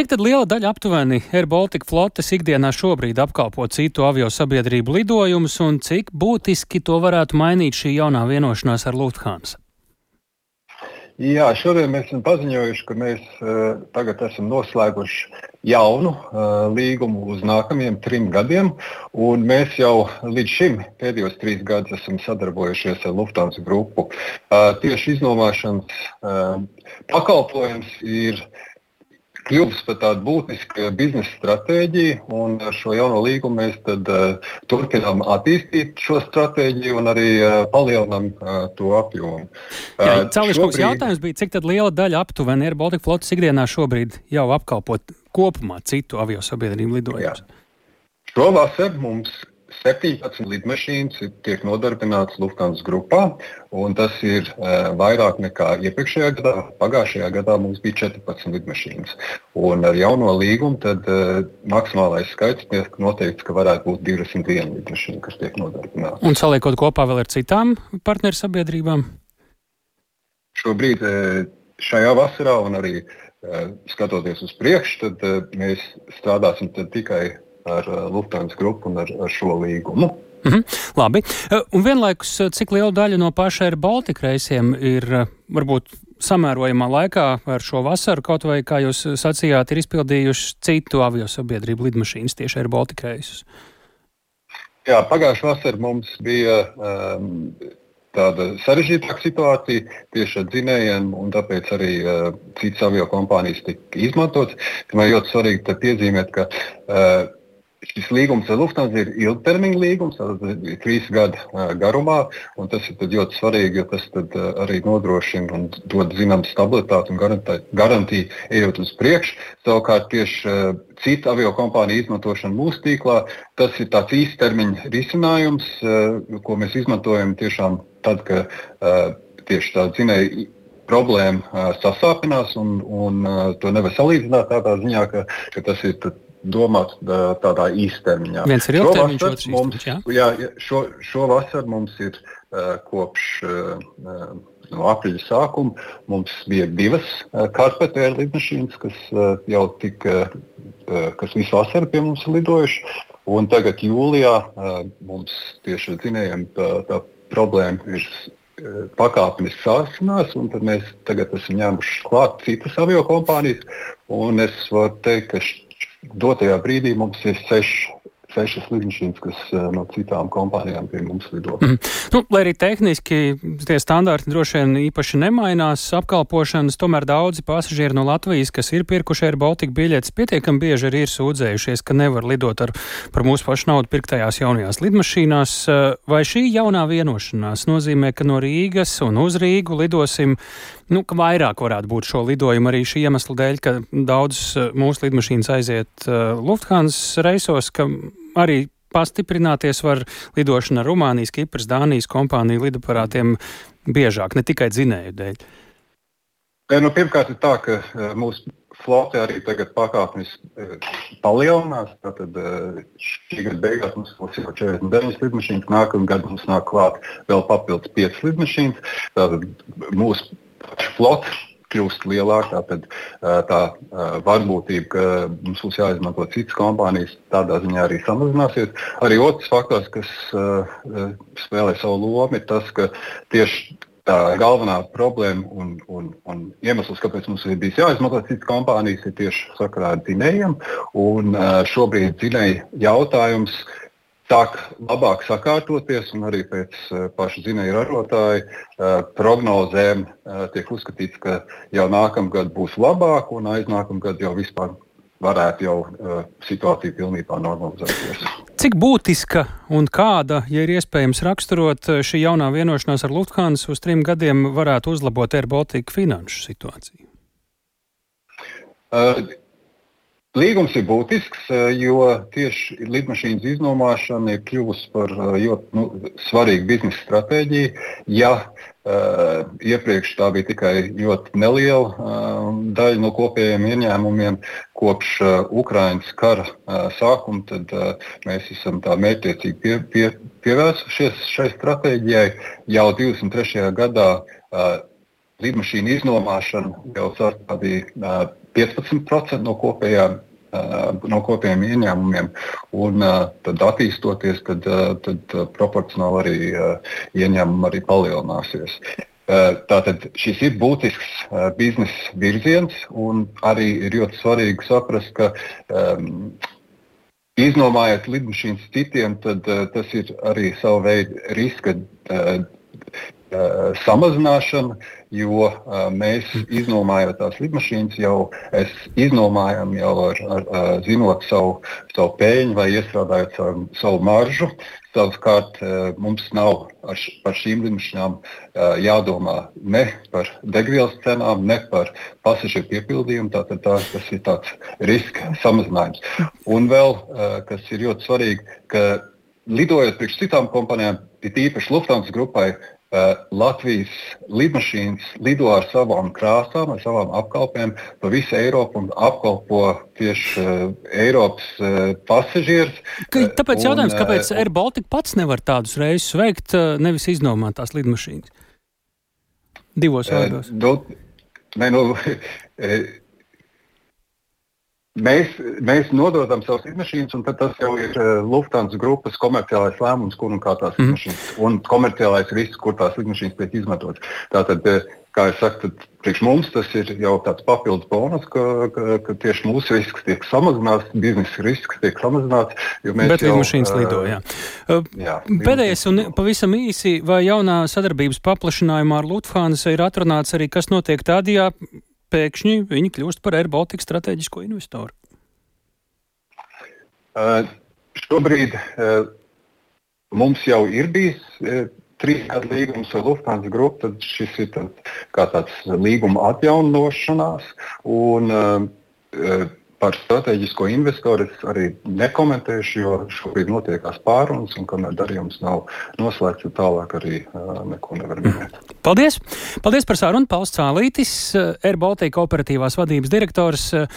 Cik tad liela daļa aptuveni Air Baltica flotes ikdienā šobrīd apkalpo citu aviosabiedrību lidojumus un cik būtiski to varētu mainīt šī jaunā vienošanās ar Lufthansa? Jā, šodien mēs esam paziņojuši, ka mēs tagad esam noslēguši jaunu līgumu uz nākamajiem 3 gadiem, un mēs jau līdz šim pēdējos 3 gadus esam sadarbojušies ar Lufthansa grupu. Tieši iznomāšanas pakalpojums ir kļuvis par tādu būtisku biznesa stratēģiju, un ar šo jauno līgumu mēs tad turpinām attīstīt šo stratēģiju un arī palielinām to apjomu. Cēliškungs jautājums bija, cik tad liela daļa aptuveni Air Baltica flotes ikdienā šobrīd jau apkalpot kopumā citu aviosabiedrību lidojumus? Šovasar mums 17 lidmašīnas tiek nodarbinātas Lufthansa grupā, un tas ir vairāk nekā iepriekšējā gadā. Pagājušajā gadā mums bija 14 lidmašīnas. Un ar jauno līgumu tad maksimālais skaits tiek noteikts, ka varētu būt 201 lidmašīna, kas tiek nodarbinātas. Un saliekot kopā vēl ar citām partneru sabiedrībām? Šobrīd šajā vasarā un arī skatoties uz priekšu, tad mēs strādāsim tad tikai ar Lufthansa grupu un ar šo līgumu. Labi. Un vienlaikus, cik liela daļa no paša Air Baltica reisiem ir varbūt samērojamā laikā ar šo vasaru, kaut vai, kā jūs sacījāt, ir izpildījuši citu aviosabiedrību lidmašīnas tieši Air Baltica reisus? Jā, pagājušā vasara mums bija tāda sarežģītāka situācija tieši ar dzinējiem, un tāpēc arī citas aviokompānijas tika izmantotas. Man ļoti svarīgi piezīmēt, ka šis līgums ar Lufthansa ir ilgtermiņa līgums, tātad 3 gadu garumā, un tas ir ļoti svarīgi, jo tas tad arī nodrošina un dod zināmu stabilitāti un garantiju ejot uz priekšu. Savukārt tieši citu aviokompāniju izmantošana mūsu tīklā, tas ir tāds īstermiņa risinājums, ko mēs izmantojam tiešām tad, ka tieši tā dzinēja problēma sasāpinās, un to nevar salīdzināt tādā ziņā, ka tas ir domāts tādā īstermiņā. Viens ir ilgtermiņš, otrs īstermiņš, jā? Jā, šovasar mums ir kopš no aprīļa sākuma mums bija 2 Carpetair lidmašīnas, kas jau kas visu vasaru pie mums lidojuši, un tagad jūlijā mums tieši ar dzinējiem tā problēma ir pakāpeniski sāsinās, un tad mēs tagad esam ņēmuši klāt citas aviokompānijas, un es varu teikt, ka dotajā brīdī mums ir 6 lidmašīnas, kas no citām kompānijām pie mums lido. Lai arī tehniski tie standarti droši vien īpaši nemainās apkalpošanas, tomēr daudzi pasažieri no Latvijas, kas ir pirkuši Air Baltica biļetes, pietiekami bieži arī ir sūdzējušies, ka nevar lidot par mūsu pašu naudu pirktajās jaunajās lidmašīnās. Vai šī jaunā vienošanās nozīmē, ka no Rīgas un uz Rīgu lidosim, ka vairāk varētu būt šo lidojumu arī šī iemesla dēļ, ka daudzas mūsu lidmašīnas aiziet Lufthansa reisos, ka arī pastiprināties var lidošana ar Rumānijas, Kipras, Dānijas kompāniju lidaparātiem biežāk, ne tikai dzinēju dēļ? Pirmkārt ir tā, ka mūsu flote arī tagad pakāpeniski palielinās. Tātad šī gada beigās mums būs jau 49 lidmašīnas, nākamā gada mums nāk klāt vēl papildus 5 lidmašīnas. Tātad mūsu flote kļūst lielāka, tātad tā varbūtība, ka mums būs jāizmanto citas kompānijas, tādā ziņā arī samazināsies. Arī otrs faktors, kas spēlē savu lomu, ir tas, ka tieši tā galvenā problēma un iemesls, kāpēc mums ir bijis jāizmanto citas kompānijas, ir tieši sakarā ar dzinējiem. Un šobrīd dzinēja jautājums sāk labāk sakārtoties, un arī pēc paša dzinēja ražotāja prognozēm tiek uzskatīts, ka jau nākamgad būs labāk, un aiznākamgad jau vispār varētu jau situācija pilnībā normalizēties. Cik būtiska un kāda, ja ir iespējams raksturot, šī jaunā vienošanās ar Lufthansa uz 3 gadiem varētu uzlabot Air Baltica finanšu situāciju? Līgums ir būtisks, jo tieši lidmašīnas iznomāšana ir kļuvusi par ļoti svarīgu biznesa stratēģiju. Ja iepriekš tā bija tikai ļoti neliela daļa no kopējiem ieņēmumiem, kopš Ukrainas kara sākuma, tad mēs esam tā mērķtiecīgi pievērsušies šai stratēģijai. Jau 23. gadā lidmašīnu iznomāšana jau sastādīja 15% no kopējiem ieņēmumiem, un tad attīstoties, tad proporcionāli arī ieņēmumi arī palielināsies. Tātad šis ir būtisks biznesa virziens, un arī ir ļoti svarīgi saprast, ka iznomājot lidmašīnas citiem, tad tas ir arī sava veida riska samazināšana, jo mēs iznomājot tās lidmašīnas iznomājam jau zinot savu peļņu vai iestrādājot savu maržu. Savukārt mums nav par šīm lidmašīnām jādomā ne par degvielas cenām, ne par pasažieru piepildījumu. Tātad tas ir tāds riska samazinājums. Un vēl, kas ir ļoti svarīgi, ka lidojot priekš citām kompānijām, īpaši Lufthansa grupai, Latvijas lidmašīnas lido ar savām krāsām, ar savām apkalpēm pa visu Eiropu un apkalpo tieši Eiropas pasažierus. Tāpēc jautājums, kāpēc Air Baltica pats nevar tādus reisus veikt, nevis iznomāt tās lidmašīnas? Divos vārdos. Mēs nododam savas lidmašīnas, un tas jau ir Lufthansa grupas komerciālais lēmums, kur un kā tās lidmašīnas, un komerciālais risks, kur tās lidmašīnas tiek izmantotas. Tātad, kā es saku, tad priekš mums tas ir jau tāds papildus bonus, ka tieši mūsu risks tiek samazināts, biznesa risks tiek samazināts. Bet lidmašīnas lido, jā. Pēdējais un pavisam īsi, vai jaunā sadarbības paplašinājumā ar Lufthansa ir atrunāts arī, kas notiek tad, ja pēkšņi viņi kļūst par Air Baltica strateģisko investoru? Šobrīd mums jau ir bijis 3 gadu līgums ar Lufthansa grupu, tad šis ir kā tāds līguma atjaunošanās, un par strateģisko investoru es arī nekomentēšu, jo šobrīd notiekās pārunas, un kamēr darījums nav noslēgts, tālāk arī neko nevar minēt. Paldies! Paldies par sarunu. Pauls Cālītis, Air Baltica operatīvās vadības direktors.